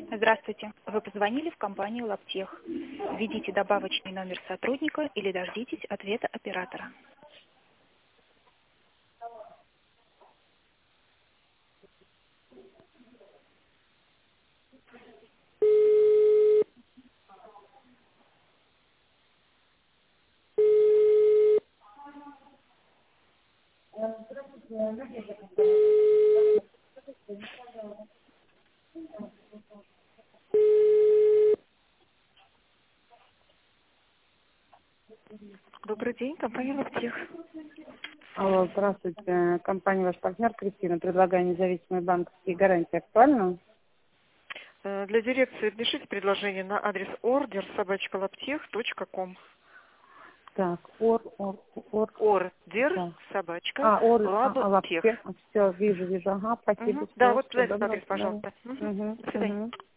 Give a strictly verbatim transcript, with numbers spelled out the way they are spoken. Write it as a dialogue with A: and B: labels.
A: Здравствуйте. Вы позвонили в компанию Лаптех. Введите добавочный номер сотрудника или дождитесь ответа оператора. Добрый день, компания Лаптех.
B: Алло, здравствуйте. Компания «Ваш партнер» Кристина. Предлагаю независимые банковские гарантии. Актуально?
C: Э, Для дирекции пишите предложение на адрес ордер собачка лаптех точка ком.
B: Так, ор, ор, ор.
C: Ордер
B: Да.
C: собачка
B: А, ор, а, а,
C: лаптех.
B: лаптех. Все, вижу, вижу. Ага, спасибо.
C: Мгм. Да,
B: Всего,
C: вот
B: всего
C: туда этот
B: доброго.
C: адрес, пожалуйста. Мгм.
B: Угу,
C: До свидания.
B: угу.